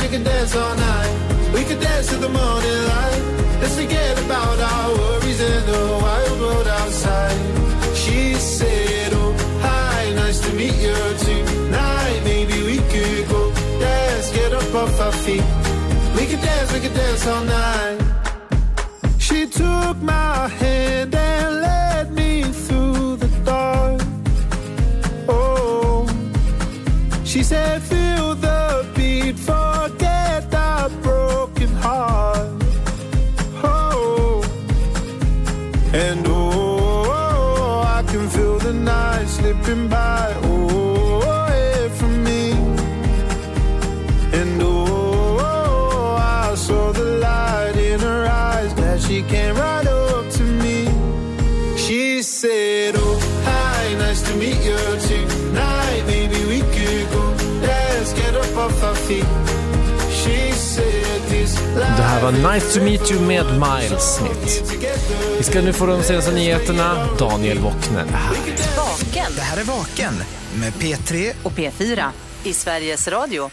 we could dance all night. We could dance to the morning light. Let's forget about our worries in the wild world outside. She said, oh, hi, nice to meet you tonight. Maybe we could go dance, get up off our feet. We could dance all night. She took my hand and led me through the dark. Oh, she said, feel the beat, forget that broken heart. Oh, and oh, I can feel the night slipping by. Oh, away from me. And oh, I saw the light in her eyes that she came right up to me. She said, oh, hi, nice to meet you tonight. Maybe we could go dance, get up off our feet. She said this. Det här var Nice to meet you med Miles Smith. Vi ska nu få de senaste nyheterna. Daniel Wockner är här. Vaken. Det här är Vaken med P3 och P4 i Sveriges Radio.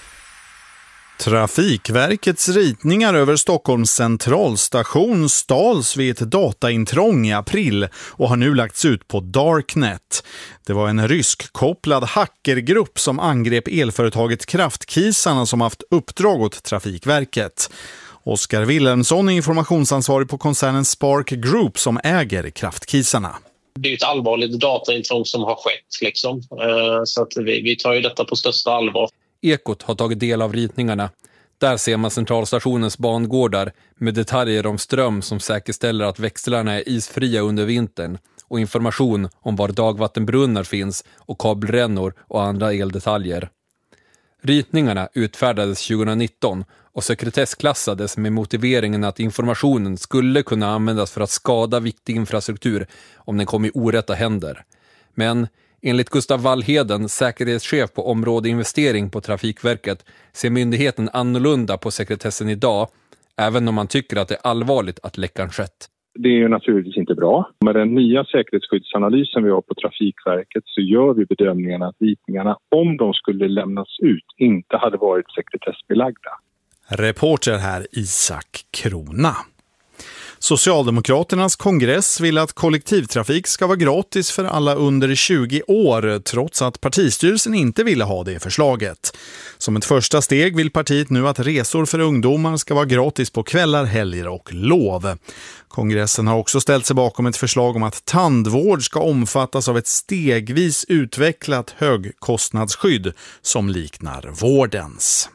Trafikverkets ritningar över Stockholms centralstation stals vid ett dataintrång i april och har nu lagts ut på Darknet. Det var en ryskkopplad hackergrupp som angrep elföretaget Kraftkisarna som haft uppdrag åt Trafikverket. Oskar Wilhelmsson är informationsansvarig på koncernen Spark Group som äger Kraftkisarna. Det är ett allvarligt dataintrång som har skett liksom. Så att vi tar ju detta på största allvar. Ekot har tagit del av ritningarna. Där ser man centralstationens bangårdar med detaljer om ström som säkerställer att växlarna är isfria under vintern och information om var dagvattenbrunnar finns och kabelrännor och andra eldetaljer. Ritningarna utfärdades 2019 och sekretessklassades med motiveringen att informationen skulle kunna användas för att skada viktig infrastruktur om den kom i orätta händer. Men enligt Gustav Wallheden, säkerhetschef på områdeinvestering på Trafikverket, ser myndigheten annorlunda på sekretessen idag, även om man tycker att det är allvarligt att läckan skett. Det är ju naturligtvis inte bra. Med den nya säkerhetsskyddsanalysen vi har på Trafikverket så gör vi bedömningen att ritningarna, om de skulle lämnas ut, inte hade varit sekretessbelagda. Reporter här Isak Krona. Socialdemokraternas kongress vill att kollektivtrafik ska vara gratis för alla under 20 år trots att partistyrelsen inte ville ha det förslaget. Som ett första steg vill partiet nu att resor för ungdomar ska vara gratis på kvällar, helger och lov. Kongressen har också ställt sig bakom ett förslag om att tandvård ska omfattas av ett stegvis utvecklat högkostnadsskydd som liknar vårdens.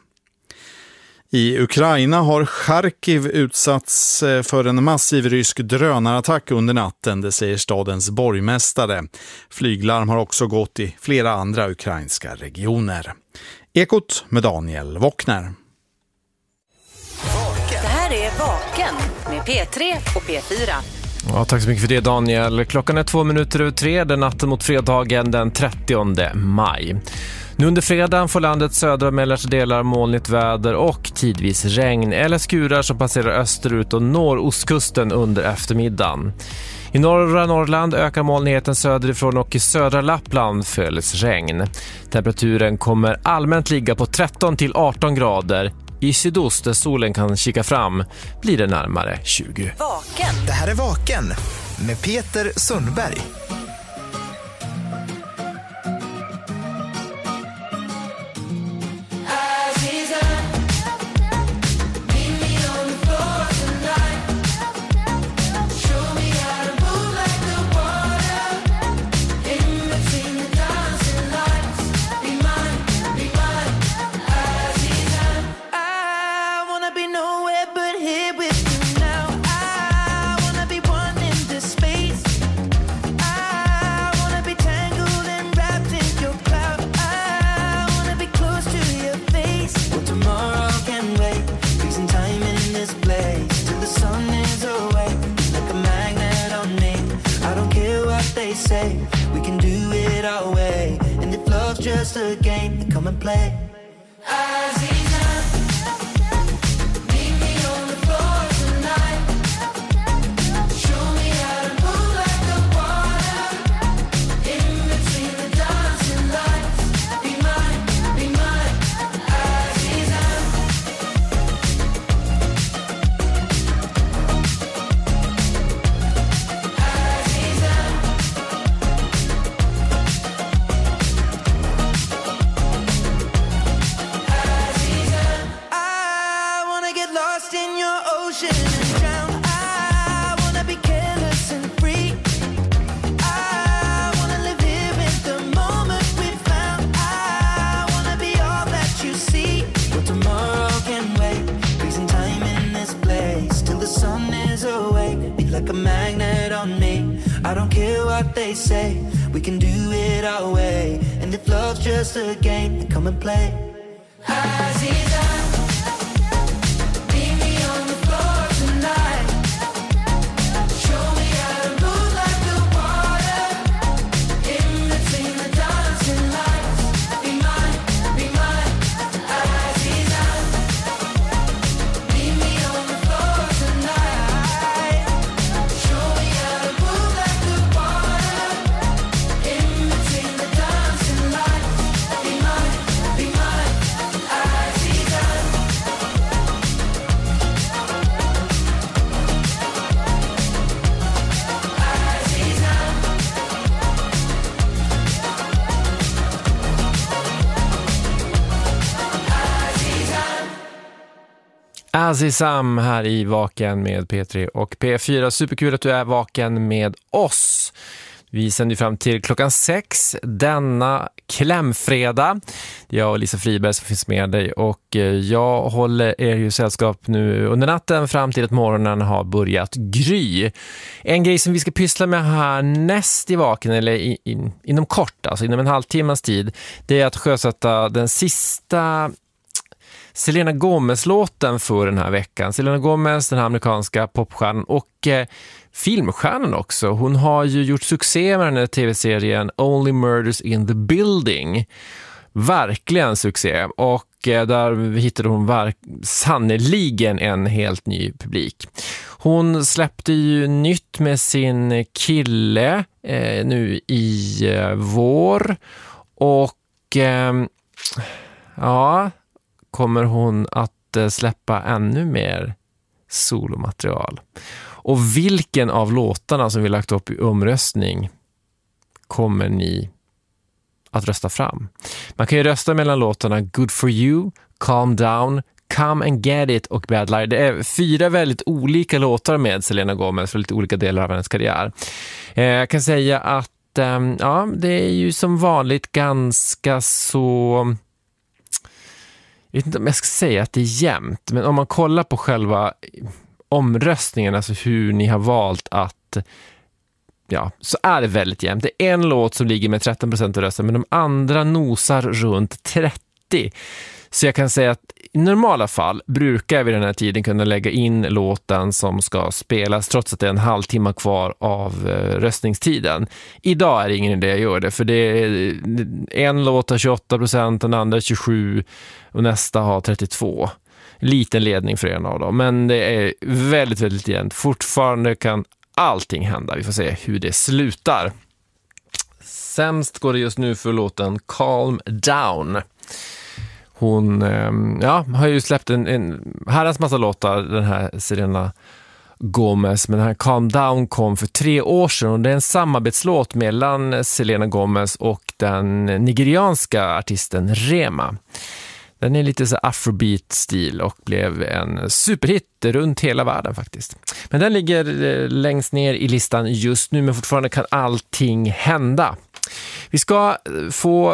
I Ukraina har Charkiv utsatts för en massiv rysk drönarattack under natten, det säger stadens borgmästare. Flyglarm har också gått i flera andra ukrainska regioner. Ekot med Daniel Wockner. Det här är Vaken med P3 och P4. Ja, tack så mycket för det Daniel. Klockan är 2:03 den natten mot fredagen den 30 maj. Nu under fredagen får landets södra och mellersta delar molnigt väder och tidvis regn eller skurar som passerar österut och når ostkusten under eftermiddagen. I norra Norrland ökar molnigheten söderifrån och i södra Lappland följs regn. Temperaturen kommer allmänt ligga på 13 till 18 grader. I sydost där solen kan kika fram blir det närmare 20. Vaken. Det här är Vaken med Peter Sundberg. We can do it our way, and if love's just a game, then come and play. ocean and drown. I wanna be careless and free. I wanna live here in the moment we found. I wanna be all that you see. But tomorrow can wait. Freezing time in this place till the sun is awake. Be like a magnet on me. I don't care what they say. We can do it our way. And if love's just a game, then come and play. Aziza, meet me on the floor tonight. Show me how to move like the water. In between the dancing lights. Be mine, Aziza. Meet me on the floor tonight. Show me how to move like the water. In between the dancing lights. Be mine, Aziza. Azizam här i Vaken med P3 och P4. Superkul att du är vaken med oss. Vi sänder fram till klockan 6 denna klämfredag. Jag och Lisa Friberg som finns med dig och jag håller er ju sällskap nu under natten fram till att morgonen har börjat gry. En grej som vi ska pyssla med här näst i Vaken eller inom kort, alltså inom en halvtimmas tid, det är att sjösätta den sista Selena Gomez-låten för den här veckan. Selena Gomez, den här amerikanska popstjärnan och filmstjärnan också. Hon har ju gjort succé med den här tv-serien Only Murders in the Building. Verkligen succé. Och där hittade hon sannoliken en helt ny publik. Hon släppte ju nytt med sin kille nu i vår. Och ja, kommer hon att släppa ännu mer solomaterial. Och vilken av låtarna som vi lagt upp i omröstning kommer ni att rösta fram? Man kan ju rösta mellan låtarna Good For You, Calm Down, Come and Get It och Bad Liar. Det är 4 väldigt olika låtar med Selena Gomez för lite olika delar av hennes karriär. Jag kan säga att ja, det är ju som vanligt ganska så... Jag vet inte om jag ska säga att det är jämnt, men om man kollar på själva omröstningen, alltså hur ni har valt att, ja, så är det väldigt jämnt. Det är en låt som ligger med 13% av rösten, men de andra nosar runt 30%. Så jag kan säga att i normala fall brukar vi den här tiden kunna lägga in låten som ska spelas trots att det är en halvtimme kvar av röstningstiden. Idag är det ingen idé jag gör det, för det är en låt har 28%, den andra 27% och nästa har 32%. Liten ledning för en av dem, men det är väldigt, väldigt jämnt. Fortfarande kan allting hända. Vi får se hur det slutar. Sämst går det just nu för låten Calm Down. Hon har ju släppt en herrans massa låtar, den här Selena Gomez, men den här Calm Down kom för 3 år sedan och det är en samarbetslåt mellan Selena Gomez och den nigerianska artisten Rema. Den är lite så afrobeat-stil och blev en superhit runt hela världen faktiskt. Men den ligger längst ner i listan just nu, men fortfarande kan allting hända. Vi ska få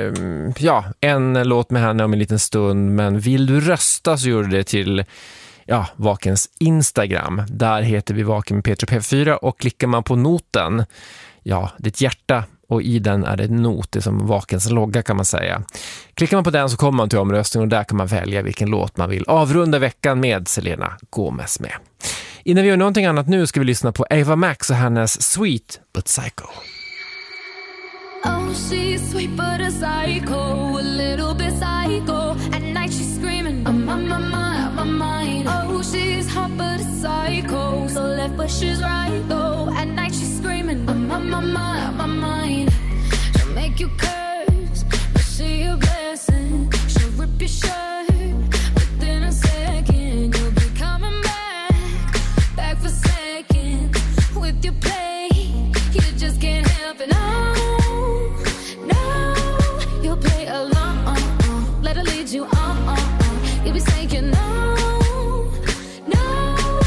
en låt med henne om en liten stund, men vill du rösta så gör du det till Vakens Instagram. Där heter vi Vaken med P4 och klickar man på noten, det är ett hjärta och i den är det en not, det är som Vakens logga kan man säga. Klickar man på den så kommer man till omröstning och där kan man välja vilken låt man vill avrunda veckan med Selena Gomez med. Innan vi gör någonting annat nu ska vi lyssna på Ava Max och hennes Sweet But Psycho. Oh, she's sweet but a psycho, a little bit psycho. At night she's screaming, I'm on my mind. Oh, she's hot but a psycho, so left but she's right though. At night she's screaming, I'm on my mind. She'll make you curse, but she a blessing. She'll rip your shirt within a second. You'll be coming back for second. With your play, you just can't help it. No, you'll play along, let her lead you on. You'll be saying no,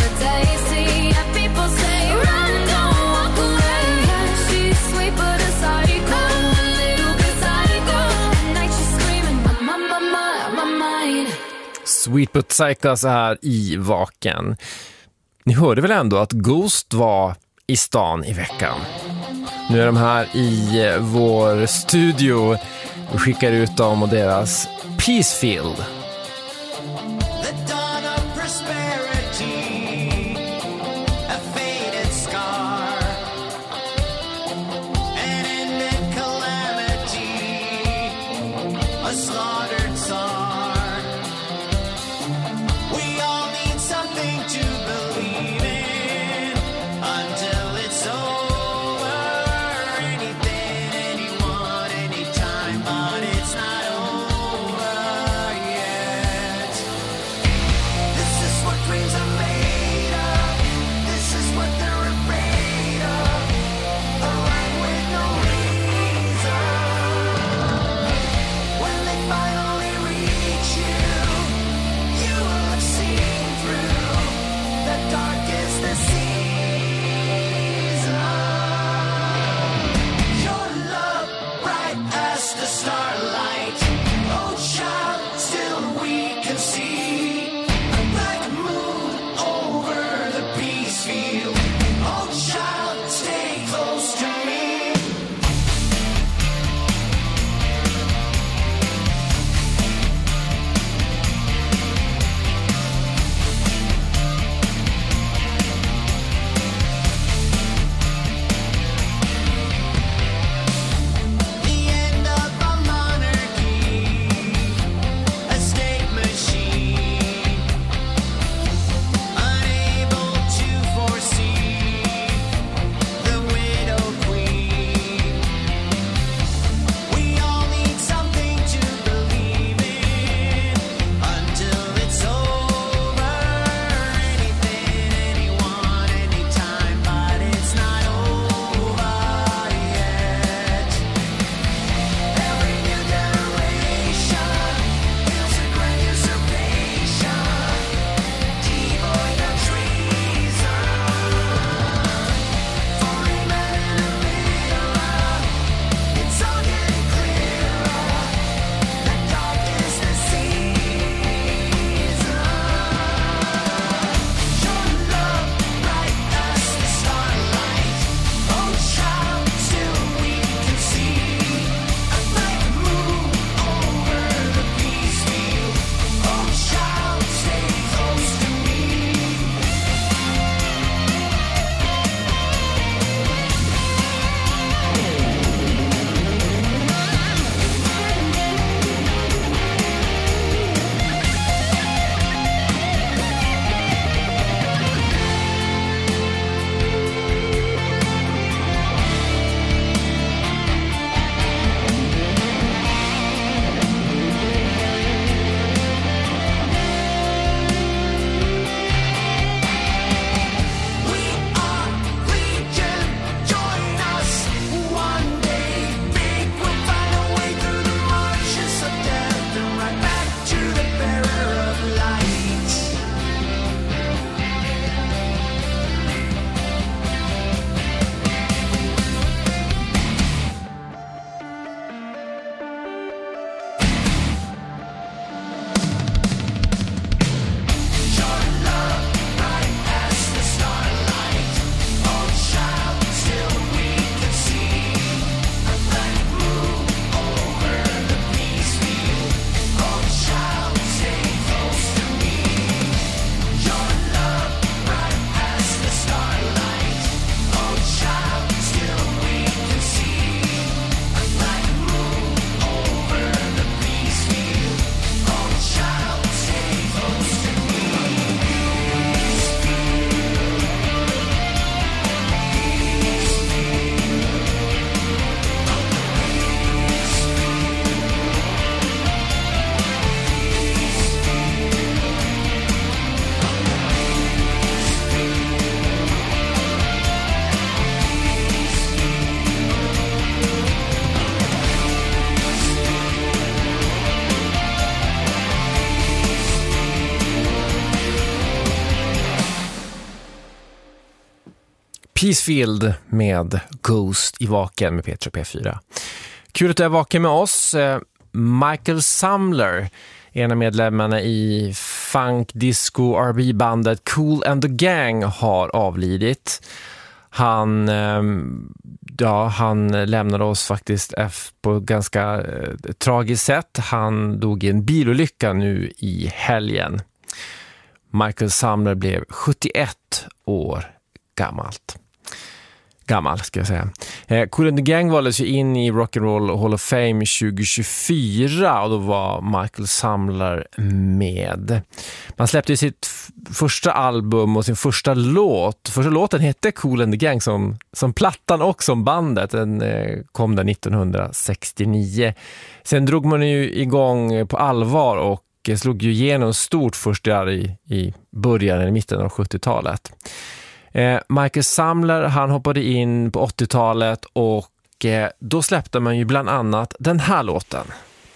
the tasty. And people say, run, don't walk away. She's sweet but a psycho, a little bit psycho. At night she's screaming, my mind. Sweet but Psycho så här i Vaken. Ni hörde väl ändå att Ghost var i stan i veckan? Nu är de här i vår studio. Vi skickar ut dem och deras Peacefield. Peacefield med Ghost i Vaken med P3 P4. Kul att du är vaken med oss. Michael Sumler, en av medlemmarna i funk, disco, R&B-bandet Kool and the Gang, har avlidit. Han lämnade oss faktiskt på ganska tragiskt sätt. Han dog i en bilolycka nu i helgen. Michael Sumler blev 71 år gammal ska jag säga. Kool and the Gang valdes ju in i Rock and Roll Hall of Fame 2024 och då var Michael Sumler med. Man släppte ju sitt första album och sin första låt. Första låten hette Kool and the Gang som plattan och som bandet. Den kom där 1969. Sen drog man ju igång på allvar och slog ju igenom stort först där i början, i mitten av 70-talet. Michael Sumler, han hoppade in på 80-talet och då släppte man ju bland annat den här låten.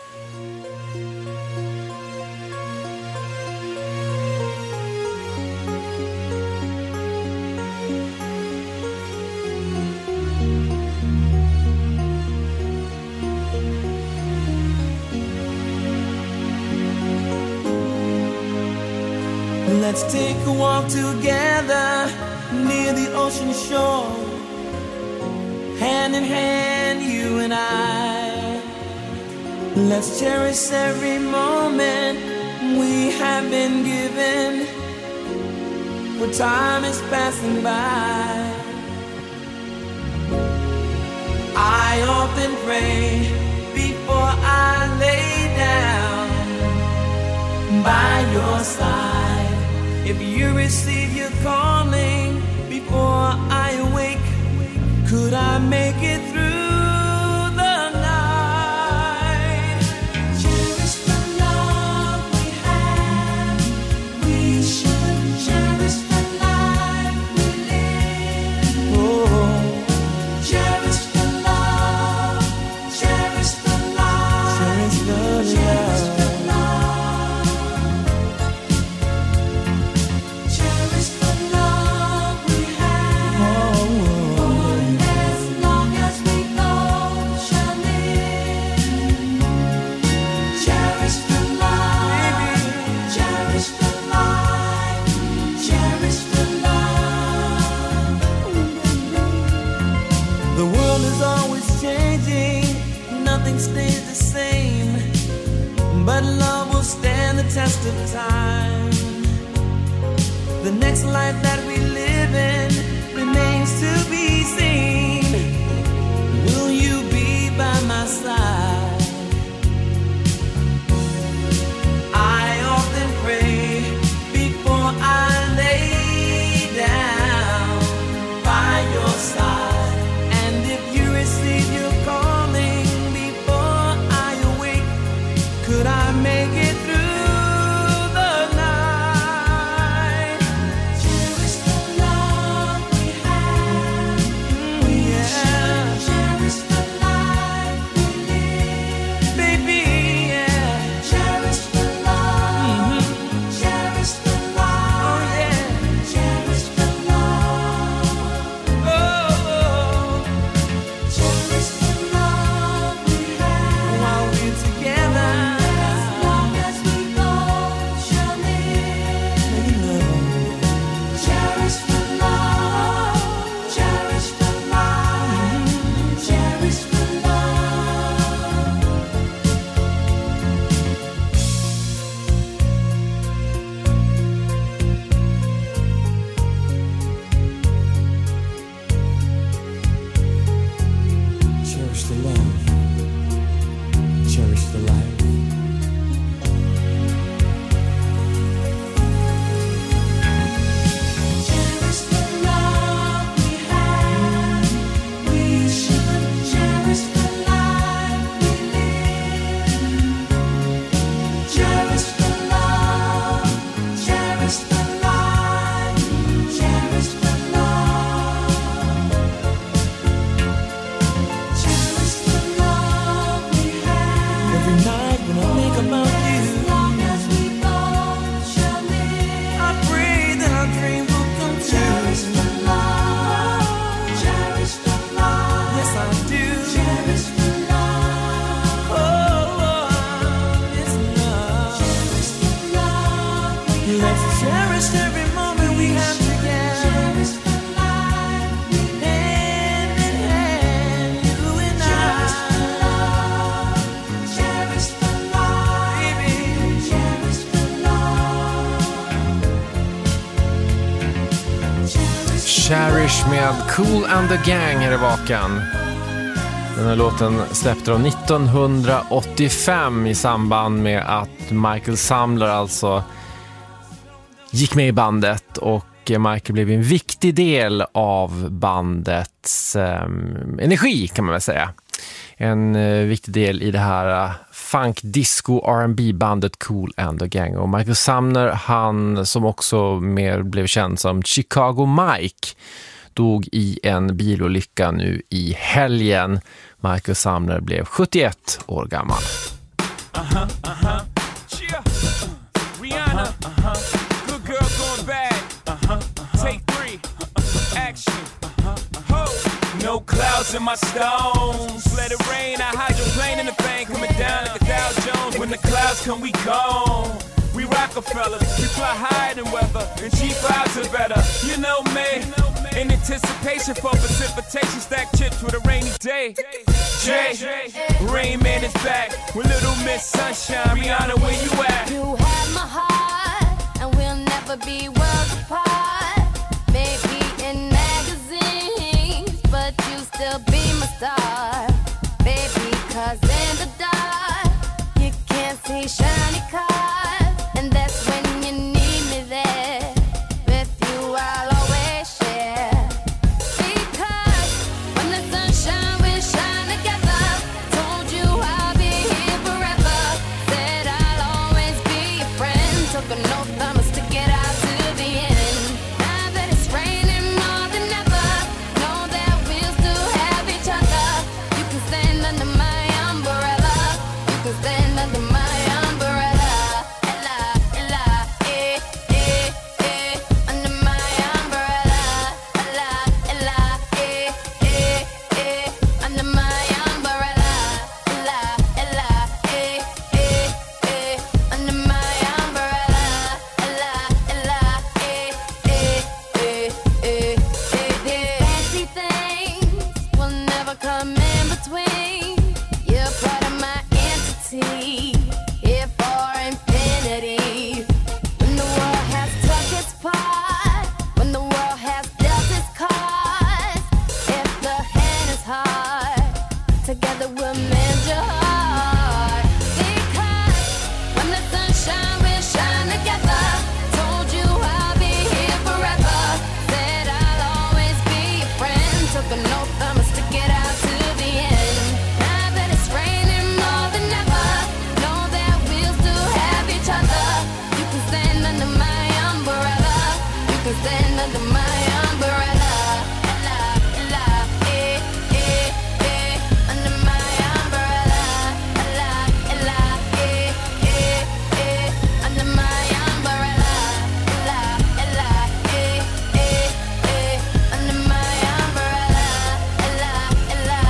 Let's take a walk together near the ocean shore, hand in hand, you and I. Let's cherish every moment we have been given, for time is passing by. I often pray before I lay down by your side. If you receive your calling before I awake, could I make it through the night? Cherish the love we have. We should cherish the life we live. Oh, cherish the love. Cherish the love. Cherish the love. Stays the same, but love will stand the test of time. The next life that we live in remains to be seen. Will you be by my side? I often pray before I lay down by your side, and if you receive your calling, could I make it through the night? Cherish Cherish med Kool and the Gang här i Vaken. Den här låten släppte de 1985 i samband med att Michael Sumler alltså gick med i bandet, och Michael blev en viktig del av bandets energi, kan man väl säga. En viktig del i det här funk, disco, R&B-bandet Kool and the Gang. Och Michael Sumner, han som också mer blev känd som Chicago Mike, dog i en bilolycka nu i helgen. Michael Sumner blev 71 år gammal. Rihanna, good girl going bad. Take 3, action. No clouds in my stones. Let it rain, I hydroplane in the thing, coming down like a Dow Jones. When the clouds come, we gone. We Rockefellers, we fly higher than weather, and cheap vibes are better. You know me, in anticipation for precipitation, stack chips with a rainy day. Jay, Rain Man is back with Little Miss Sunshine. Rihanna, where you at? You have my heart, and we'll never be worlds apart. Maybe in magazines, but you still be my star. Baby, 'cause in the dark, you can't see shiny cars. And that's when you need me there. With you I'll always share. Because when the sunshine will shine together, told you I'll be here forever. Said I'll always be your friend. Took an oath I'ma stick it out to the end. Now that it's raining more than ever, know that we'll still have each other. You can stand under my umbrella. You can stand under my umbrella. Ella, Ella, under my umbrella. Ella, Ella, under my umbrella. Ella, Ella, under my umbrella. Ella, Ella, fancy things will never come in between. You're part of my entity, here for infinity. When the world has took its part, when the world has dealt its cards, if the hand is hard, together we'll mend your heart. Because when the sunshine will shine together, told you I'll be here forever. Said I'll always be your friend. Took an oath I'ma stick it out to the end. Now that it's raining more than ever, know that we'll still have each other. You can stand under my umbrella. You can stand under my umbrella. Ella, Ella, under my umbrella. Ella, Ella, under my umbrella. Ella, Ella, under my umbrella. Ella, Ella,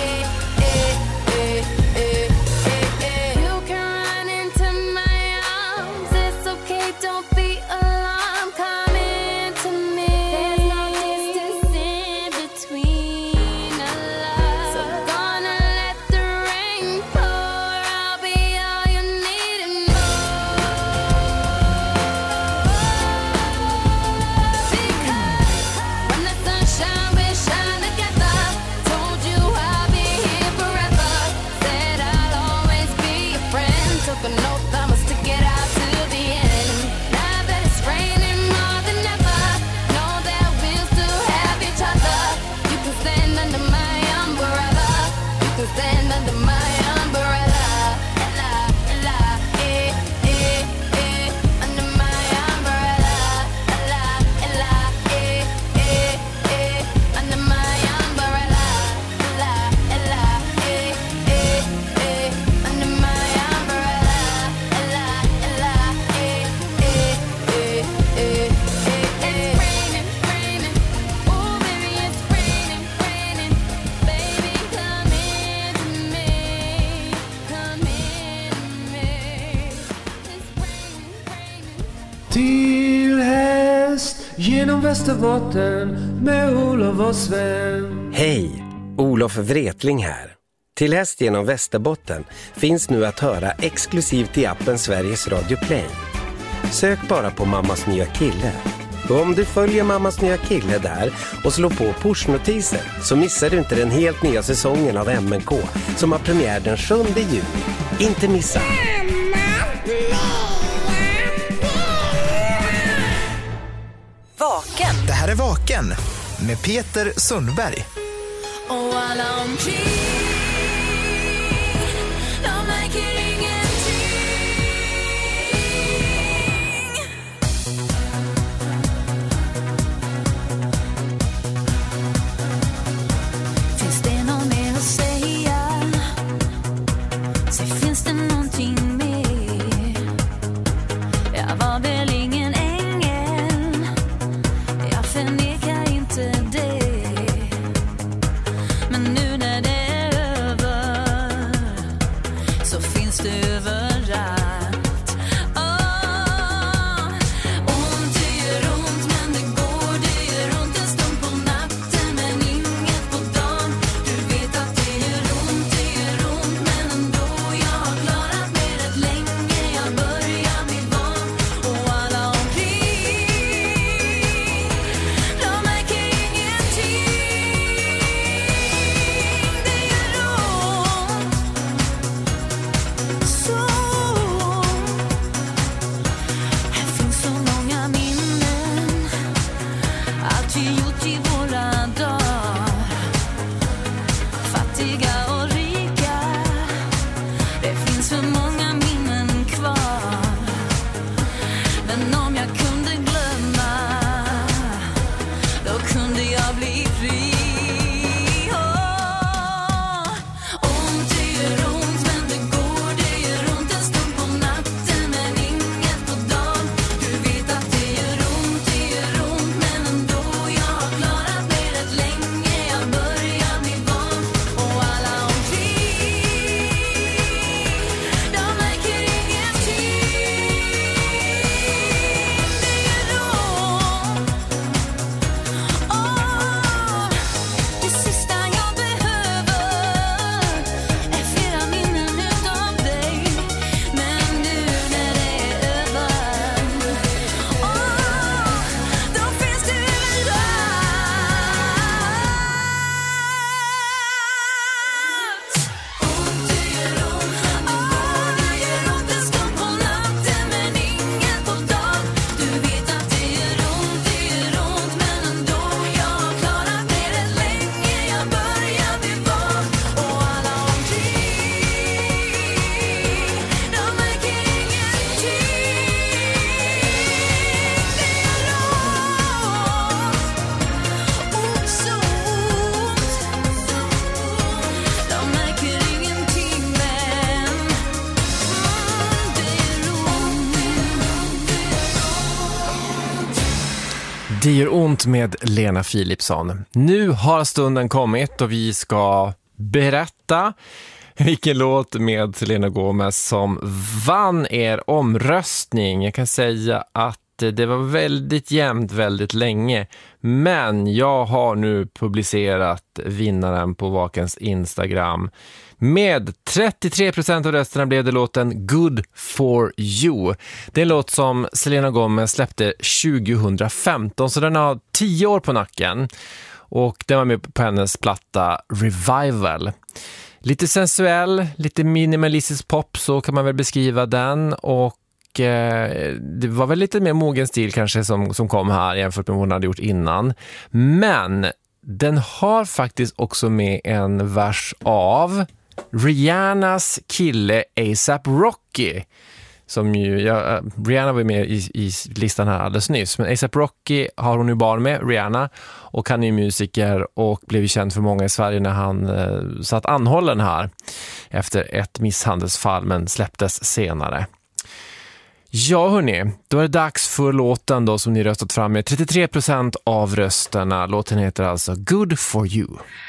you can run into my arms. It's okay, don't be alarmed. Come into me. There's no distance in between our love. So gonna let the rain pour. I'll be all you need and more. Because when the sunshine will shine together, told you I'll be here forever. Said I'll always be your friend. Took an oath I'ma stick it out to the end. Now that it's raining more than ever, know that we'll still have each other. You can stand under my umbrella. You can stand under my umbrella. Ella, Ella, under my umbrella. Ella, Ella, under my umbrella. Ella, Ella, under my umbrella. Ella, Ella, it's raining, raining. Oh baby, it's raining, raining. Baby, come into me, come into me. It's raining, raining. Till häst genom Västerbotten med Olof och Sven. Hej, Olof Wretling här. Till häst genom Västerbotten finns nu att höra exklusivt i appen Sveriges Radio Play. Sök bara på Mammas nya kille Och om du följer mammas nya kille där och slår på pushnotiser så missar du inte den helt nya säsongen av MNK som har premiär den 7 juni. Inte missa! Vaken. Det här är Vaken med Peter Sundberg. Och alla omkring, de märker ingenting. Finns det någon mer att säga? Så finns det någonting mer? Jag var väl ingen ängel, jag förnekar inte det. Men nu när det är över så finns det överallt. Ont, det gör ont, men det går. Det gör ont en stund på natten, men inget på dagen. Du vet att det gör ont, men ändå. Jag har klarat mig rätt länge, jag börjar bli van. Och alla omkring, de märker ingenting. Här finns så många minnen, allt vi gjort i våra dagar. Fattiga och rika, det finns för många minnen kvar. Men om jag kunde glömma, då kunde jag bli fri. Ont, det gör ont, men det går. Det gör ont en stund på natten, men inget på dagen. Du vet att det gör ont, men ändå. Jag har klarat mig rätt länge, jag börjar bli van. Och alla omkring, de märker ingenting. Det gör ont. Det sista jag behöver är flera minnen utav dig. Men nu när det är över, då finns du överallt. Ont, det gör ont, det gör ont en stund på natten, men inget på dagen. Du vet att det gör ont, men ändå. Jag har klarat mig rätt länge, jag börjar bli van. Och alla omkring, de märker ingenting. Det gör ont, så ont. De märker ingenting, men det Det gör ont med Lena Philipsson. Nu har stunden kommit och vi ska berätta vilken låt med Selena Gomez som vann er omröstning. Jag kan säga att det var väldigt jämnt väldigt länge, men jag har nu publicerat vinnaren på Vakens Instagram. Med 33% av rösterna blev det låten Good For You. Det är en låt som Selena Gomez släppte 2015, så den har 10 år på nacken. Och den var med på hennes platta Revival. Lite sensuell, lite minimalistisk pop, så kan man väl beskriva den. Och det var väl lite mer mogen stil kanske som kom här jämfört med vad hon hade gjort innan. Men den har faktiskt också med en vers av Rihannas kille A$AP Rocky. Som ju, Rihanna var med i listan här alldeles nyss. Men A$AP Rocky har hon ju barn med, Rihanna. Och han är ju musiker och blev känd för många i Sverige när han satt anhållen här. Efter ett misshandelsfall, men släpptes senare. Ja hörni, då är det dags för låten då som ni röstat fram med 33% av rösterna. Låten heter alltså Good For You.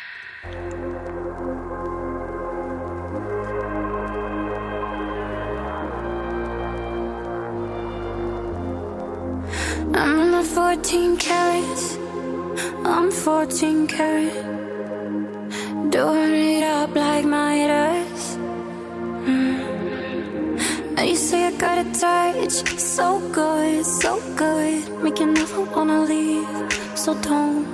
I'm in my 14 carats, I'm 14 carat, doing it up like Midas. And you say I got a touch, so good, make you never wanna leave. So don't.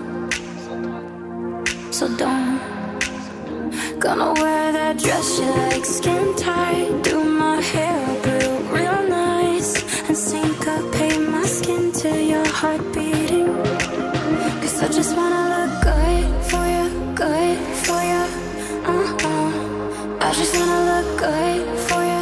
Gonna wear that dress you like, skin tight, do my hair up real nice, and syncopate my skin to your heart beating. Cause I just wanna look good for you, I just wanna look good for you,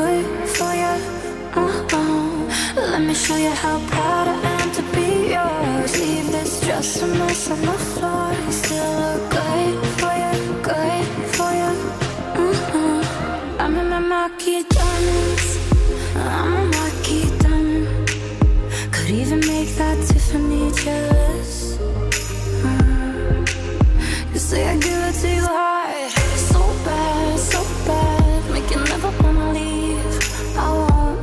Let me show you how proud I am to be yours. Leave this dress a mess on the floor, still look good for you, I'm in my marquee diamonds, I'm a marquee diamond. Could even make that Tiffany jealous. You say I give it to you hard, so bad, make you never wanna leave. I won't.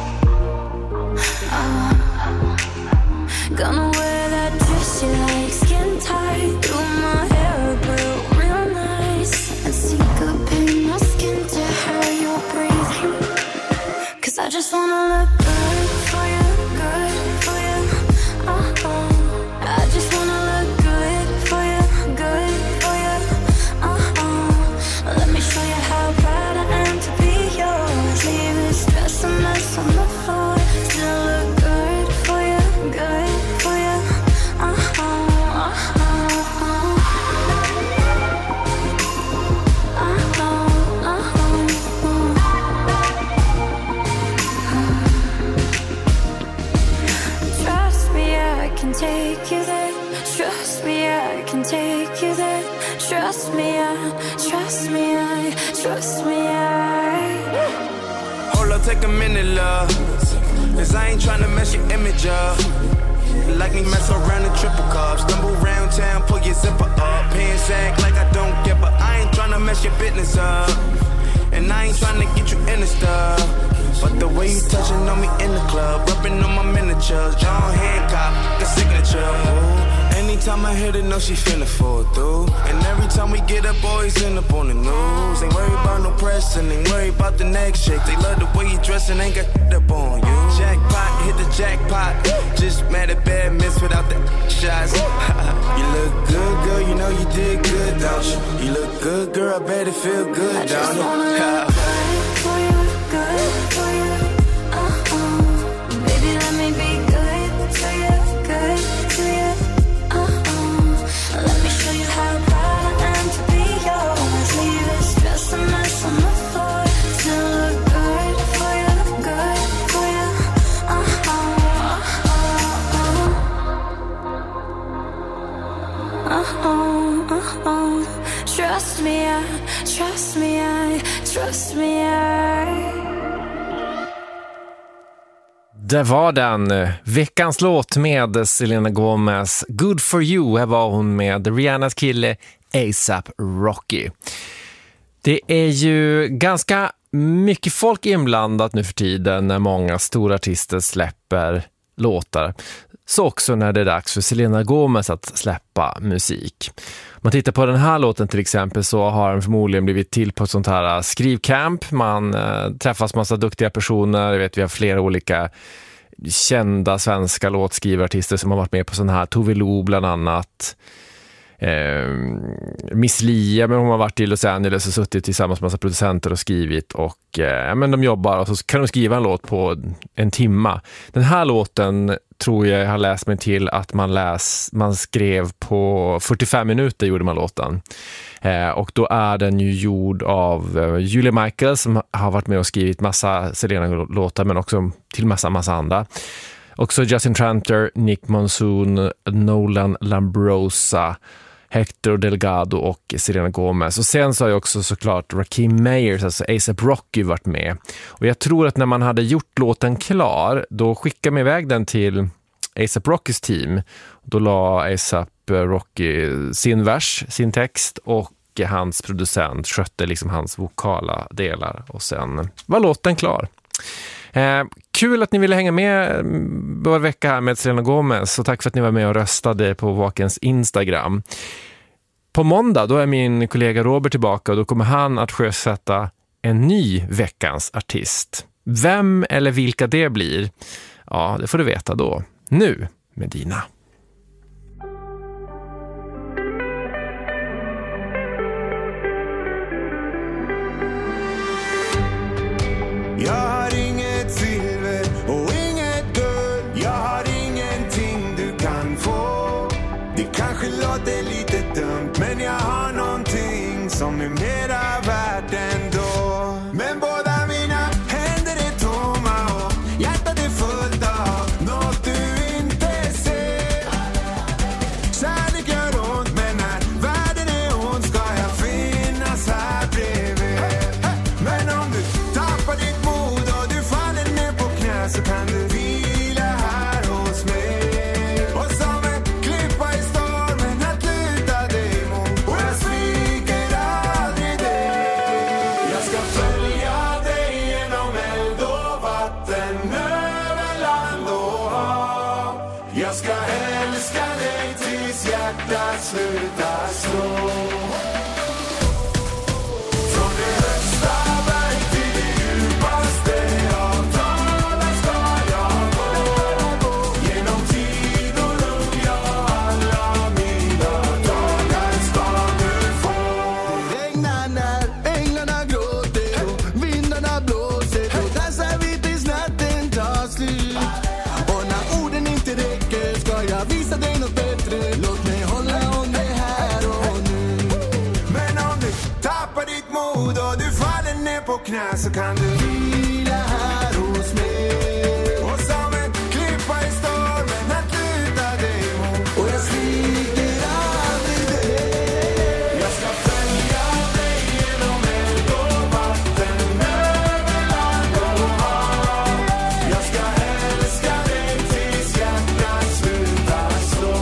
Gonna wear that dress you like, skin tight, do my hair up real nice, and syncopate my skin to how you're breathing. Cause I just wanna look good for you, I just wanna look good for you, Let me show you how proud I am to be yours. Leave this dress a mess on the floor, still look good for you, Trust me, I can take you there. Trust me, I can take you there. Trust me, Hold up, take a minute, love. Cause I ain't tryna mess your image up. Like me mess around in triple cups. Stumble round town, pull your zipper up. Pants sag like I don't get, but I ain't tryna mess your business up. And I ain't tryna get you in the stuff. But the way you touching on me in the club, rubbing on my miniatures, John Hancock, the signature. Ooh. Anytime I hit it, know she finna fall through. And every time we get up, boys end up on the news. Ain't worried about no pressing, ain't worried about the next shake. They love the way you dressing, ain't got up on you. Jackpot, hit the jackpot. Just mad at bad miss without the shots. You look good, girl, you know you did good, don't you? You look good, girl, I bet it feel good, don't it? for you, good for you. Baby, let me be good to you, Let me show you how proud I am to be yours. Leave this dress a mess on the floor, still look good for you, Trust me, Det var den veckans låt med Selena Gomez. Good for you, här var hon med Rihannas kille A$AP Rocky. Det är ju ganska mycket folk inblandat nu för tiden när många stora artister släpper låtar. Så också när det är dags för Selena Gomez att släppa musik. Om man tittar på den här låten till exempel, så har den förmodligen blivit till på ett sånt här skrivcamp. Man träffas massa duktiga personer. Jag vet, vi har flera olika kända svenska låtskrivarartister som har varit med på sån här. Tove Lo bland annat. Miss Lia, men hon har varit i Los Angeles och suttit tillsammans med massa producenter och skrivit, och men de jobbar och så kan de skriva en låt på en timma. Den här låten tror jag har läst mig till att man skrev på 45 minuter gjorde man låten. Och då är den ju gjord av Julia Michaels som har varit med och skrivit massa Selena-låtar, men också till massa andra. Också Justin Tranter, Nick Monsoon, Nolan Lambrosa, Hector Delgado och Selena Gomez. Och sen så har ju också såklart Rakim Mayers, alltså A$AP Rocky, varit med. Och jag tror att när man hade gjort låten klar, då skickade man iväg den till A$AP Rockys team. Då la A$AP Rocky sin vers, sin text, och hans producent skötte liksom hans vokala delar. Och sen var låten klar. Kul att ni ville hänga med var vecka här med Selena Gomez, och tack för att ni var med och röstade på Vakens Instagram. På måndag då är min kollega Robert tillbaka, och då kommer han att sjösätta en ny veckans artist. Vem eller vilka det blir, ja, det får du veta då. Nu med Dina. Jag har inget silver och inget guld. Jag har ingenting du kan få. Det kanske låter lite dumt, men jag har någonting som är mera värt ändå. Men båda mina händer är tomma och hjärtat är fullt av något du inte ser. Kärlek gör ont, men när världen är ond ska jag finnas här bredvid. Men om du tappar ditt mod och du faller ner på knä, så kan du vila här hos mig. Och som en klippa i stormen att luta dig mot. Och jag sviker aldrig dig. Jag ska följa dig genom eld och vatten, över land och hav. Jag ska älska dig tills hjärtat slutar slå. Från det högsta berg till det djupaste hav, talar ska jag gå. Genom tid och rum, ja, alla mina dagar ska du få. Det regnar när änglarna gråter och vindarna blåser, och dansar vi tills natten tar slut. Och när orden inte räcker ska jag visa dig något bättre. Låt mig hålla om det här och nu. Men om du tappar ditt mod och du faller ner på knä, så kan du vila här hos mig. Och som en klippa i stormen att luta dig mot. Och jag sviker aldrig dig. Jag ska följa dig genom eld och vatten, över land och hav. Jag ska älska dig tills hjärtat slutar slå.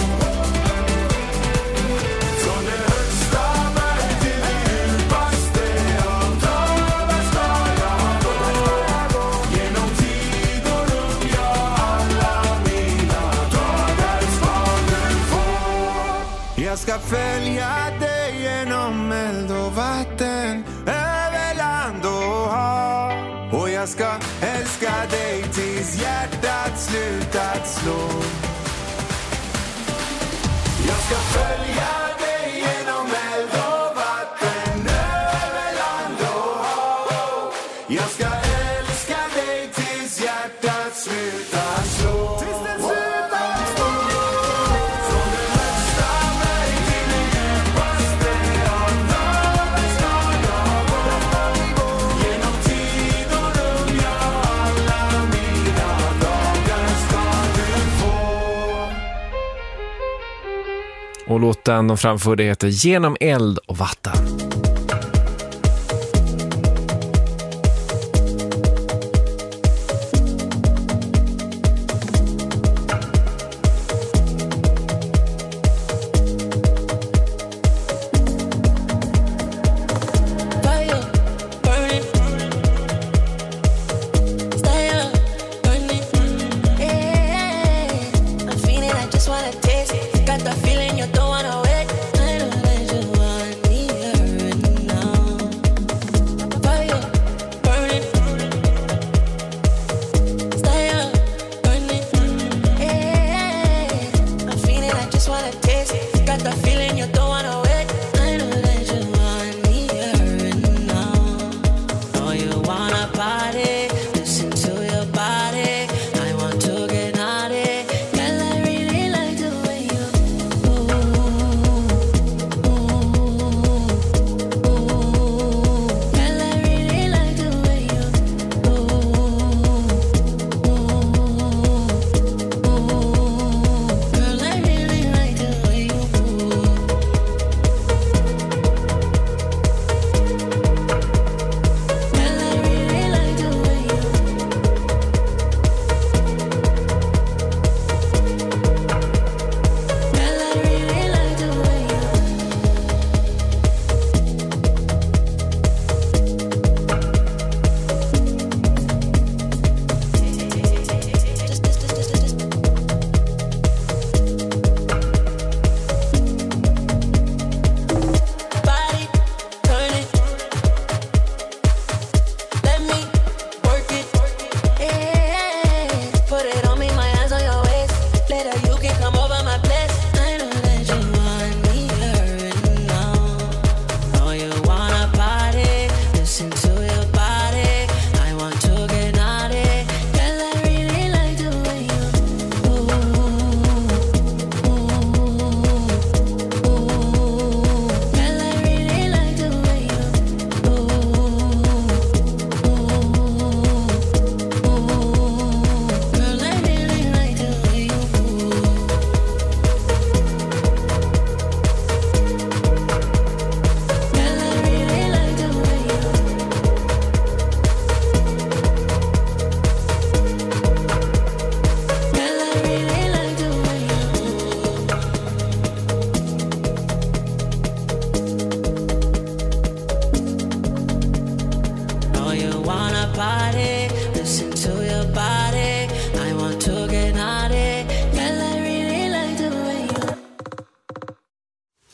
Från det högsta berg till det djupaste hav, talar ska jag gå. Genom tid och rum, ja, alla mina dagar ska du få. Jag ska följa dig genom eld och vatten, över land och hav. Och jag ska älska dig tills hjärtat slutat slå. Jag ska följa dig genom eld och vatten, över land och hav. Jag ska älska dig tills hjärtat slutar slå. Från det högsta berg till det djupaste hav, talar ska jag gå. Genom tid och rum, ja, alla mina dagar ska du få. Och låten de framförde heter Genom eld och vatten. Fire burning, stay up burning. Yeah, I'm feeling, I just wanna taste it. Got the feeling you don't wanna wait. I know that you want me,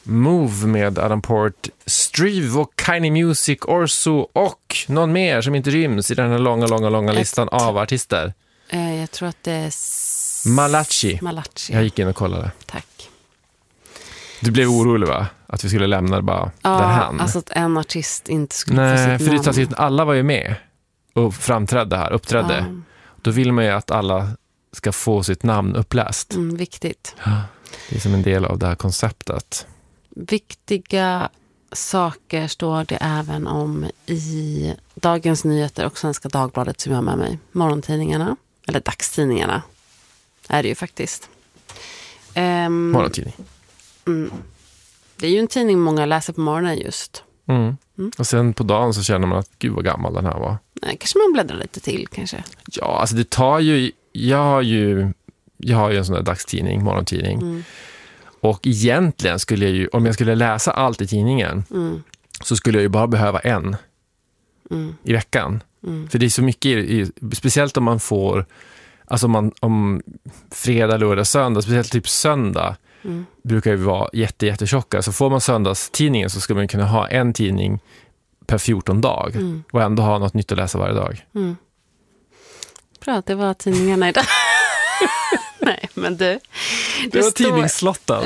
Move med Adam Port, Strive och Kanye Music, Orso och någon mer som inte ryms i den här långa listan av artister. Jag tror att det är Malachi. Jag gick in och kollade. Tack. Du blev orolig, va? Att vi skulle lämna det bara därhän. Ja, alltså att en artist inte skulle få sitt namn. Alla var ju med och uppträdde. Då vill man ju att alla ska få sitt namn uppläst. Viktigt. Det är som en del av det här konceptet. Viktiga saker står det även om i Dagens Nyheter och Svenska Dagbladet som jag har med mig. Morgontidningarna, eller dagstidningarna är det ju faktiskt. Morgontidning. Det är ju en tidning många läser på morgonen just. Och sen på dagen så känner man att gud vad gammal den här var. Nej, kanske man bläddrar lite till kanske. Ja, alltså det tar ju... Jag har ju en sån där dagstidning, morgontidning. Och egentligen skulle jag ju, om jag skulle läsa allt i tidningen så skulle jag ju bara behöva en i veckan. För det är så mycket, speciellt om man får, alltså om fredag, lördag, söndag, speciellt typ söndag brukar ju vara jättetjocka. Så får man söndagstidningen så ska man kunna ha en tidning per 14 dag och ändå ha något nytt att läsa varje dag. Bra, det var tidningarna idag. Nej, men det var tidningsslotten.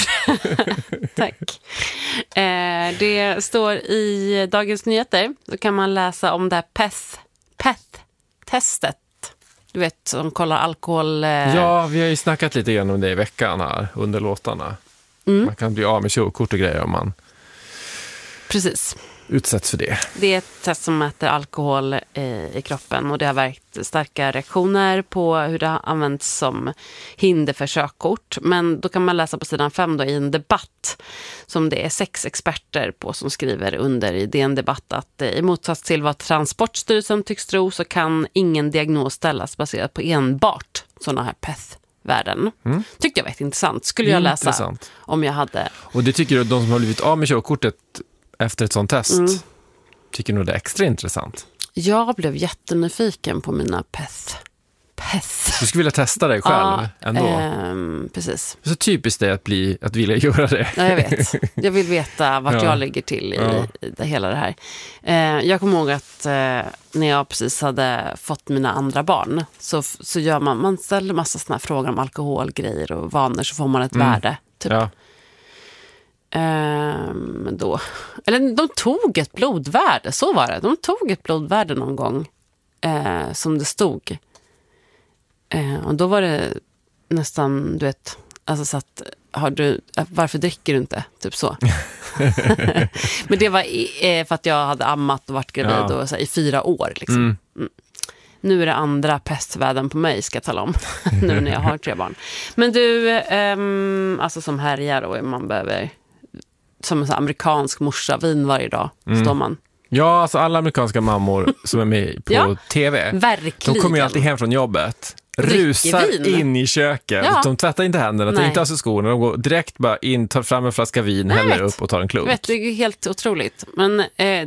Tack. Det står i Dagens Nyheter. Då kan man läsa om det här PEth-testet. Du vet, som kollar alkohol. Ja, vi har ju snackat lite grann om det i veckan här under låtarna. Man kan bli av med körkort och grejer om man utsätts för det. Det är ett test som mäter alkohol i kroppen och det har verkat starka reaktioner på hur det har använts som hinder för körkort. Men då kan man läsa på sidan 5 då, i en debatt som det är 6 experter på som skriver under i DN Debatt att i motsats till vad Transportstyrelsen tycks tro så kan ingen diagnos ställas baserat på enbart sådana här PEth-värden. Tyckte jag var intressant. Skulle jag läsa om jag hade... Och det tycker du att de som har blivit av med körkortet efter ett sånt test tycker nog det är extra intressant. Jag blev jättenyfiken på mina PEth. Du skulle vilja testa dig själv ändå? Precis. Så typiskt det att vilja göra det. Ja, jag vet. Jag vill veta vart jag ligger till i hela det här. Jag kommer ihåg att när jag precis hade fått mina andra barn så gör man ställer massa såna här frågor om alkoholgrejer och vanor så får man ett värde. Typ. Ja. Eller de tog ett blodvärde, så var det. De tog ett blodvärde någon gång som det stod. Och då var det nästan, du vet, alltså så att varför dricker du inte? Typ så. Men det var för att jag hade ammat och varit gravid och så här, i 4 år liksom. Nu är det andra pestvärden på mig, ska jag tala om. Nu när jag har 3 barn. Men du, alltså som härjar och man behöver som en amerikansk morsa vin varje dag, står man. Ja, alltså alla amerikanska mammor som är med på tv. Verkligen. De kommer ju alltid hem från jobbet. Rusar in i köket. Ja. De tvättar inte händerna, tar inte av sig skorna. De går direkt bara in, tar fram en flaska vin, häller upp och tar en klunk. Det är helt otroligt. Men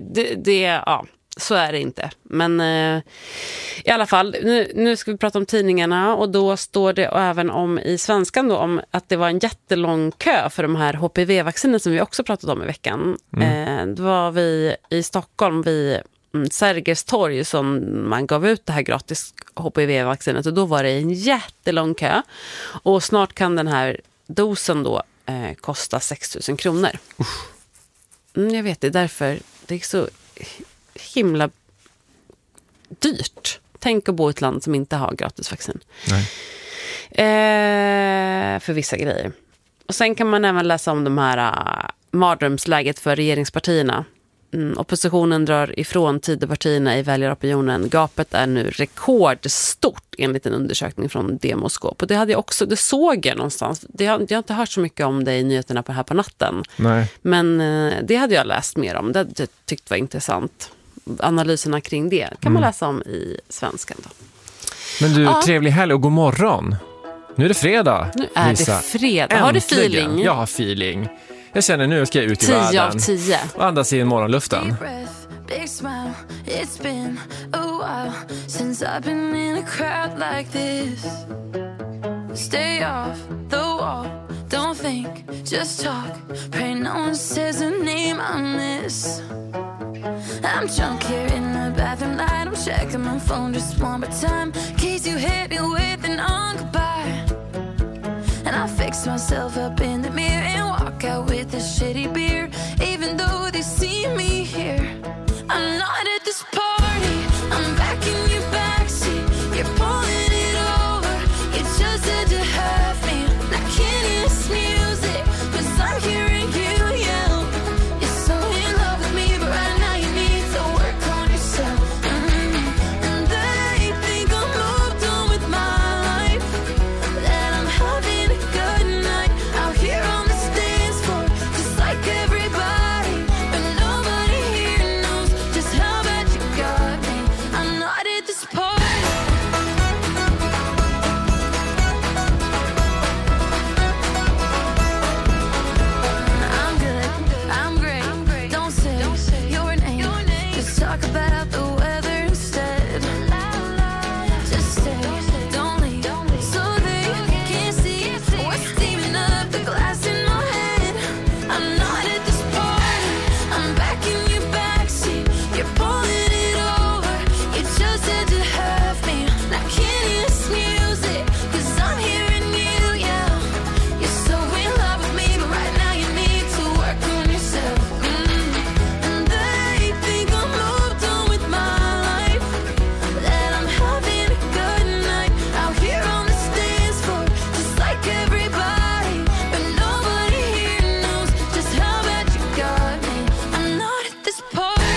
så är det inte. Men i alla fall, nu ska vi prata om tidningarna och då står det även om i Svenskan då, om att det var en jättelång kö för de här HPV-vacciner som vi också pratat om i veckan. Då var vi i Stockholm vid Sergels torg som man gav ut det här gratis HPV-vaccinet och då var det en jättelång kö och snart kan den här dosen då kosta 6 000 kronor. Jag vet, det är därför det är så himla dyrt. Tänk att bo i ett land som inte har gratis vaccin. För vissa grejer. Och sen kan man även läsa om de här mardrömsläget för regeringspartierna. Oppositionen drar ifrån Tidöpartierna i väljaropinionen. Gapet är nu rekordstort enligt en undersökning från Demoskop. Och det såg jag någonstans. Jag har inte hört så mycket om det i nyheterna här på natten. Nej. Men det hade jag läst mer om. Det tyckte var intressant. Analyserna kring det kan man läsa om i Svenskan då. Men du, trevlig helg och god morgon. Nu är det fredag. Nu är Lisa. Det fredag. Äntligen. Har du feeling? Jag har feeling. Jag känner nu ska jag ut i världen. 10 av 10. Och andas in morgonluften. Big smile, it's been a while since I've been in a crowd like this. Stay off the wall, Don't think, just talk. Pray no one says a name I miss. I'm drunk here in the bathroom light. I'm checking my phone just one more time, in case you hit me with an goodbye. And I fix myself up in the mirror and walk out with a shitty beer, even though they see me here. I'm not at this party, I'm back in your backseat. You're pulling it over, you just had to have me. I can't hear this music, 'cause I'm hearing you yell. You're so in love with me, but right now you need to work on yourself. And they think I'm moved on with my life, that I'm having a good night out here on the dance floor, just like everybody. But nobody here knows just how bad you got me. I'm not at this party. I'm good, I'm great. Don't say your name. Just talk about the weather instead. Just stay, don't leave, so they can't see what's steaming up the glass in my head. I'm not at this party, I'm back in your backseat. You're pulling it over, you just had to have me. I can't hear this music, 'cause I'm hearing you yell. You're so in love with me, but right now you need to work on yourself. And they think I'm moved on with my life, that I'm having a good night out here on the dance floor, just like everybody. But nobody here knows just how bad you got me. I'm not at this party.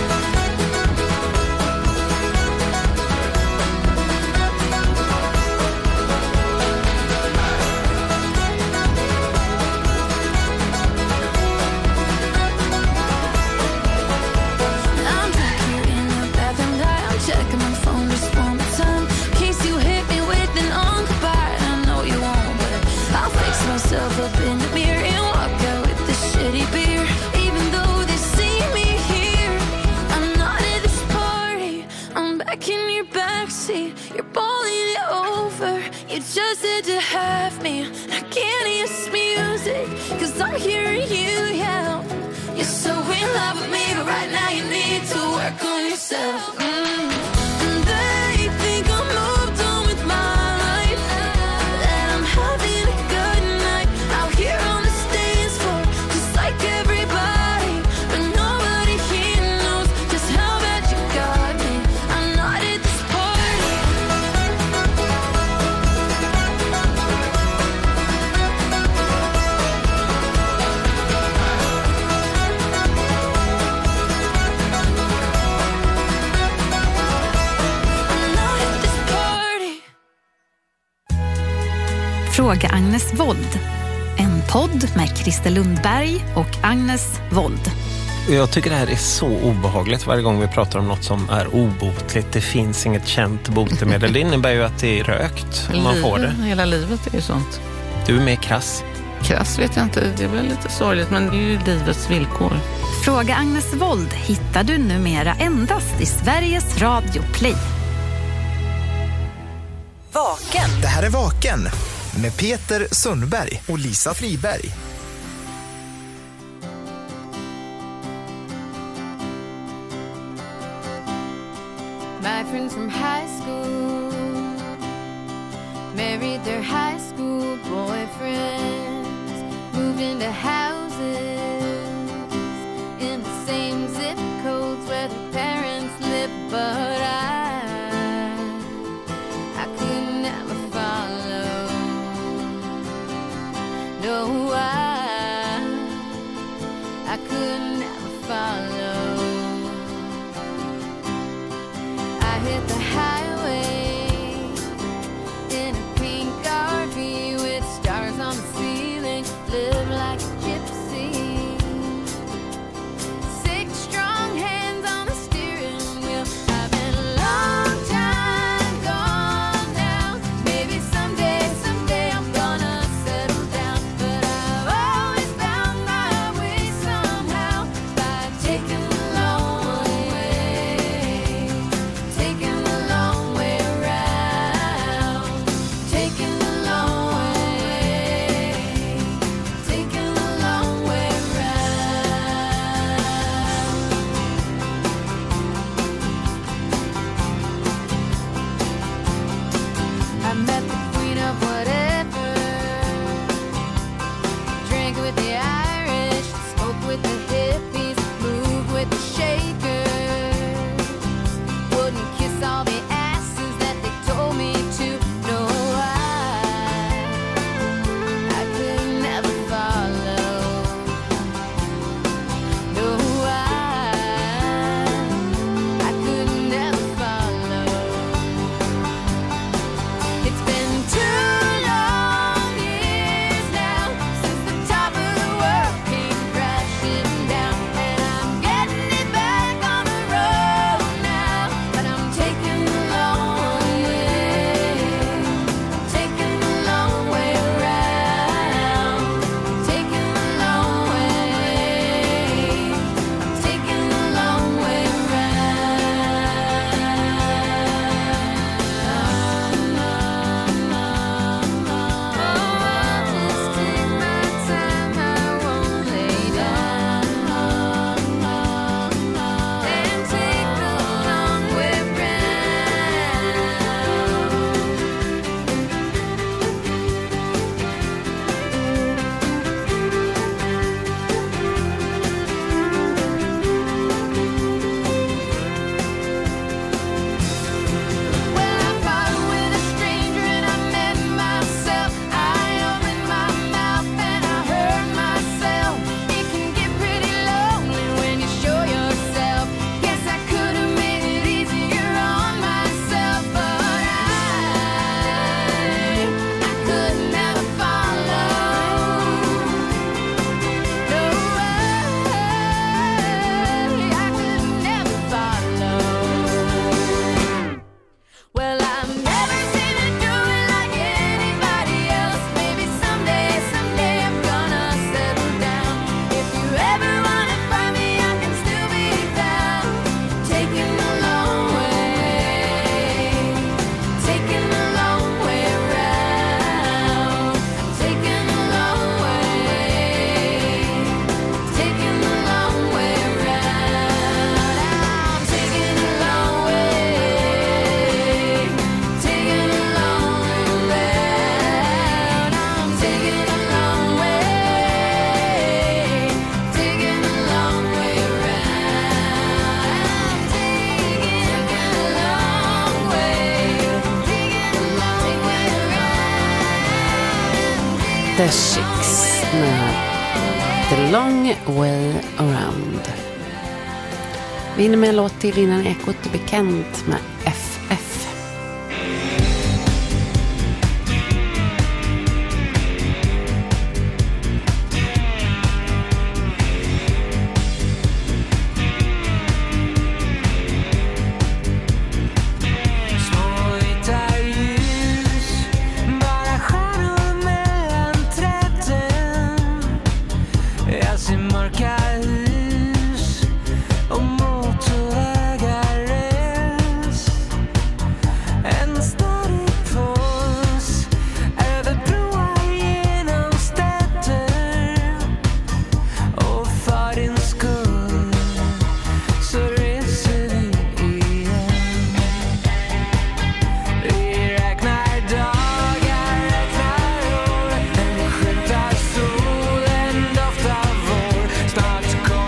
I'm back here in the bathroom light. I'm checking my phone just one more time, in case you hit me with an goodbye. I know you won't, but I'll fix myself up in the mirror and walk out with this shitty beer, even though they see me here. I'm not at this party, I'm back in your backseat. You're pulling it over, you just had to have me. I can't hear this music, 'cause I'm hearing you yell. You're so in love with me, but right now you need to work on yourself. And they think I'm moved on with my life, that I'm having a good night out here on the dance floor, just like everybody. But nobody here knows just how bad you got me. I'm not at this party. Fråga Agnes Wold. En podd med Christer Lundberg och Agnes Wold. Jag tycker det här är så obehagligt varje gång vi pratar om något som är obotligt. Det finns inget känt botemedel. Det innebär ju att det är rökt om man får det. Hela livet är ju sånt. Du är mer krass. Krass vet jag inte, det är väl lite sorgligt, men det är ju livets villkor. Fråga Agnes Wold hittar du numera endast i Sveriges Radio Play. Vaken. Det här är Vaken med Peter Sundberg och Lisa Friberg. My friends from high school married their high school boyfriends, moved into houses in the same zip codes where their parents live, but I could never follow. No, I could never follow. I hit the highway in a pink RV with stars on the ceiling, live like a drank with the Irish, smoked with the hippies, moved with the shakers. Wouldn't kiss all the asses that they told me to. No, I could never follow. No, I could never follow. It's been too long years now since the top of the world came crashing down, and I'm getting it back on the road now. But I'm taking the long way, taking the long way around, taking the long way, taking the long way Well, I've never seen it do it like anybody else. Maybe someday I'm gonna settle down. If you ever wanna find me, I can still be found. Taking the long way, taking the long way around, taking the long way, taking the long way around. I'm taking the long way. Taking a long way around. I'm taking a long way. Taking a long way around. I'm taking a long way. Taking a long way around. The Chicks med The Long Way Around. Vi hinner med en låt till innan Ekot är bekant med FF. Små vita ljus, bara stjärnor mellan träden. Jag ser mörka hus och motorvägar räls. En stadig puls över broar genom städer. Och för din skull så reser vi igen. Vi räknar dagar, räknar år. En skymtar solen, doftar vår. Snart kommer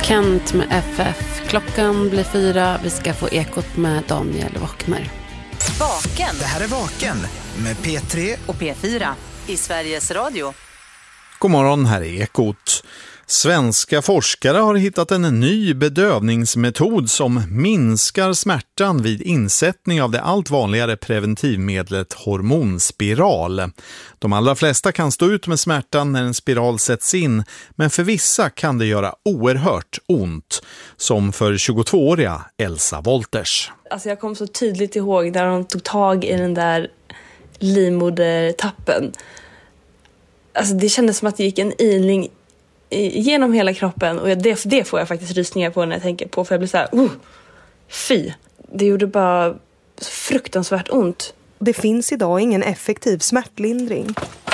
Kent med FF. Klockan blir 4. Vi ska få Ekot med Daniel Wockner. Vaken. Det här är Vaken med P3 och P4 i Sveriges Radio. God morgon, här är Ekot. Svenska forskare har hittat en ny bedövningsmetod som minskar smärtan vid insättning av det allt vanligare preventivmedlet hormonspiral. De allra flesta kan stå ut med smärtan när en spiral sätts in, men för vissa kan det göra oerhört ont, som för 22-åriga Elsa Wolters. Alltså jag kom så tydligt ihåg när de tog tag i den där livmodertappen. Alltså det kändes som att det gick en ilning genom hela kroppen, och det får jag faktiskt rysningar på när jag tänker på, för jag blir så här, fy. Det gjorde bara fruktansvärt ont. Det finns idag ingen effektiv smärtlindring.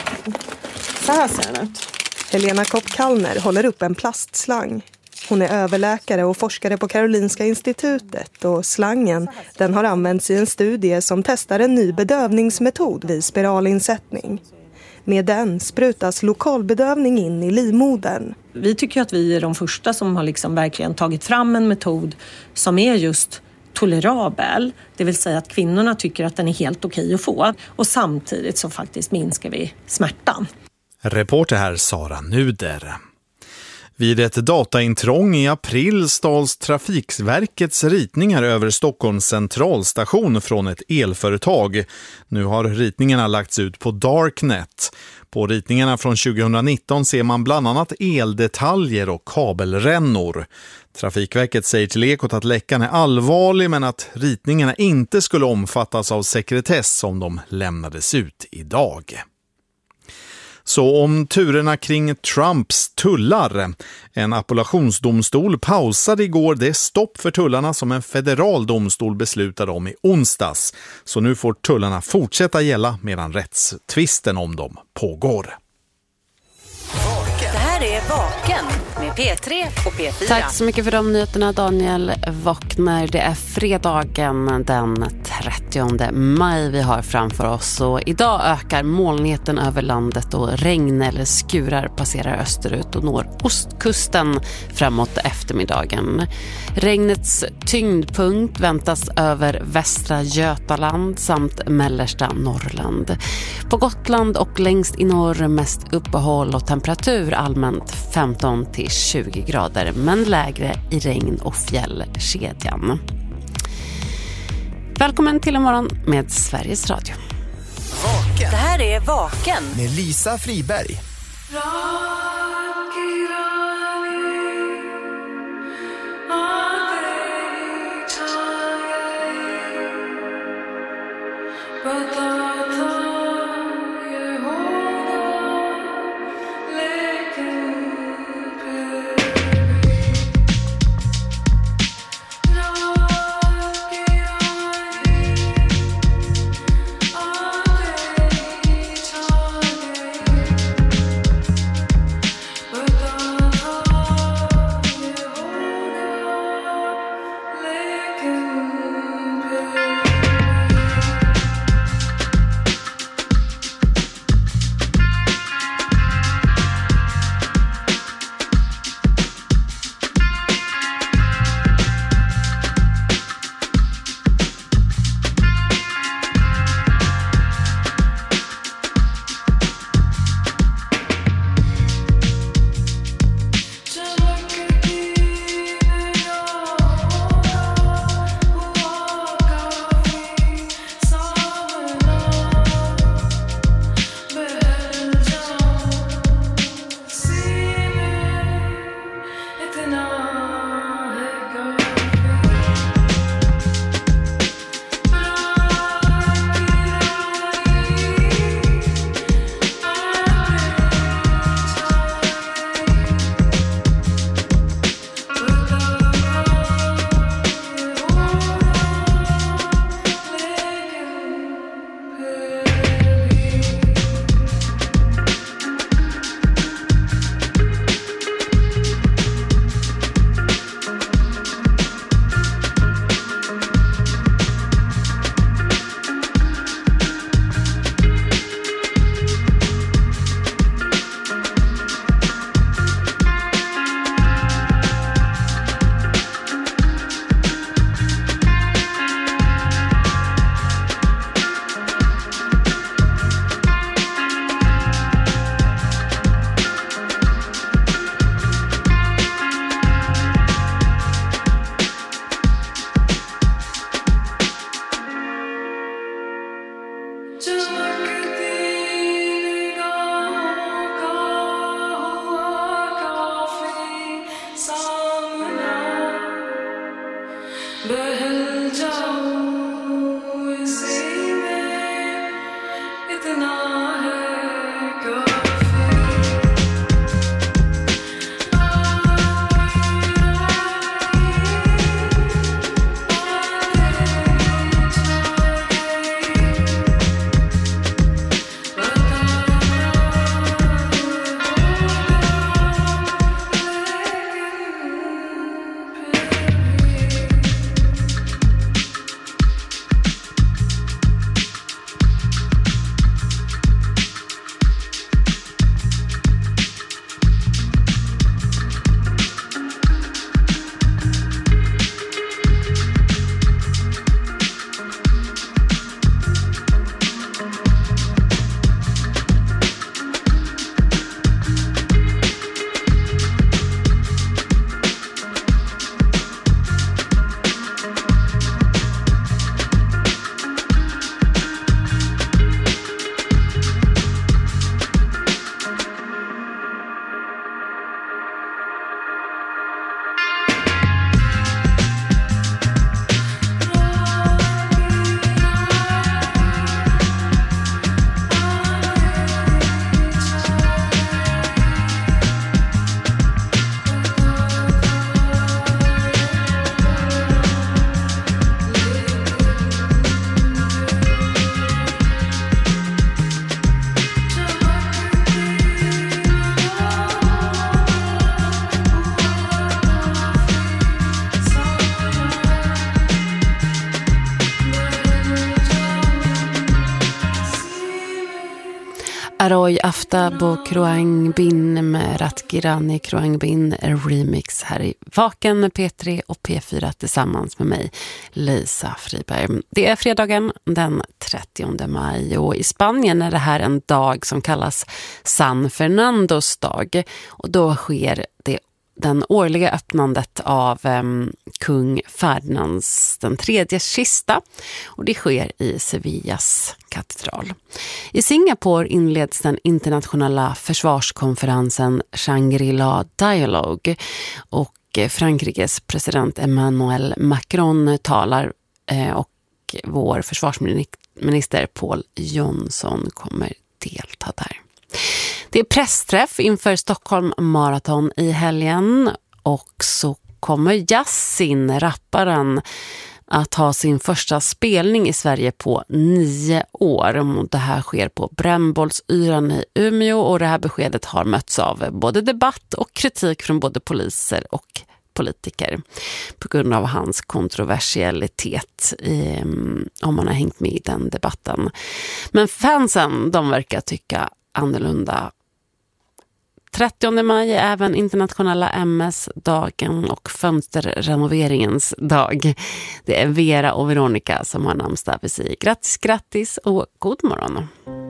Så här ser den ut. Helena Kopp-Kallner håller upp en plastslang. Hon är överläkare och forskare på Karolinska institutet, och slangen, den har använts i en studie som testar en ny bedövningsmetod vid spiralinsättning. Med den sprutas lokalbedövning in i livmodern. Vi tycker att vi är de första som har liksom verkligen tagit fram en metod som är just tolerabel. Det vill säga att kvinnorna tycker att den är helt okej att få. Och samtidigt så faktiskt minskar vi smärtan. Reporter här Sara Nuder. Vid ett dataintrång i april stals Trafikverkets ritningar över Stockholms centralstation från ett elföretag. Nu har ritningarna lagts ut på Darknet. På ritningarna från 2019 ser man bland annat eldetaljer och kabelrännor. Trafikverket säger till Ekot att läckan är allvarlig, men att ritningarna inte skulle omfattas av sekretess om de lämnades ut idag. Så om turerna kring Trumps tullar. En appellationsdomstol pausade igår det stopp för tullarna som en federal domstol beslutade om i onsdags. Så nu får tullarna fortsätta gälla medan rättstvisten om dem pågår. Det här är Vaken med P3 och P4. Tack så mycket för de nyheterna, Daniel Wockner. Det är fredagen den 30 maj vi har framför oss. Och idag ökar molnigheten över landet och regn eller skurar passerar österut och når ostkusten framåt eftermiddagen. Regnets tyngdpunkt väntas över västra Götaland samt mellersta Norrland. På Gotland och längst i norr mest uppehåll och temperatur allmänt 15 till 20 grader, men lägre i regn- och fjällkedjan. Välkommen till en morgon med Sveriges Radio. Vaken. Det här är Vaken med Lisa Friberg. Koy Aftabo Kroang Bin med Ratgirani Kroang Bin remix här i Vaken med P3 och P4 tillsammans med mig, Lisa Friberg. Det är fredagen den 30 maj och i Spanien är det här en dag som kallas San Fernandos dag och då sker den årliga öppnandet av kung Ferdinands den tredje kista och det sker i Sevillas katedral. I Singapore inleds den internationella försvarskonferensen Shangri-La Dialogue och Frankrikes president Emmanuel Macron talar och vår försvarsminister Paul Johnson kommer delta där. Det är pressträff inför Stockholm Marathon i helgen och så kommer Yasin, rapparen, att ha sin första spelning i Sverige på 9 år. Det här sker på Brännbollsyran i Umeå och det här beskedet har mötts av både debatt och kritik från både poliser och politiker på grund av hans kontroversialitet om man har hängt med i den debatten. Men fansen, de verkar tycka annorlunda. 30 maj är även internationella MS-dagen och fönsterrenoveringens dag. Det är Vera och Veronica som har namnsdag. Vi säger grattis, grattis och god morgon.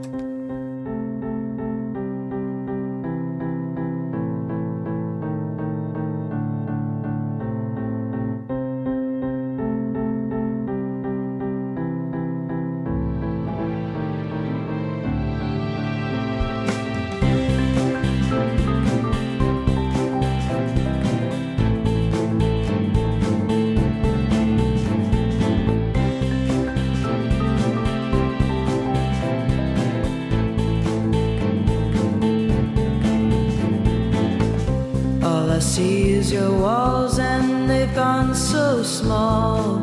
I see is your walls and they've gone so small.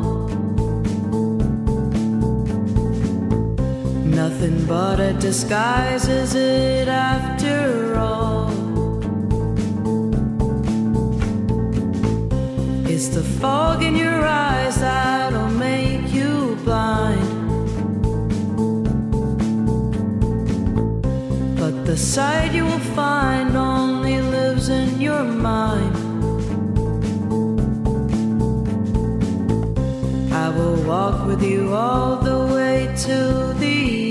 Nothing but a disguise, is it after all? It's the fog in your eyes that'll make you blind. But the sight you will find only lives in your mind. I will walk with you all the way to the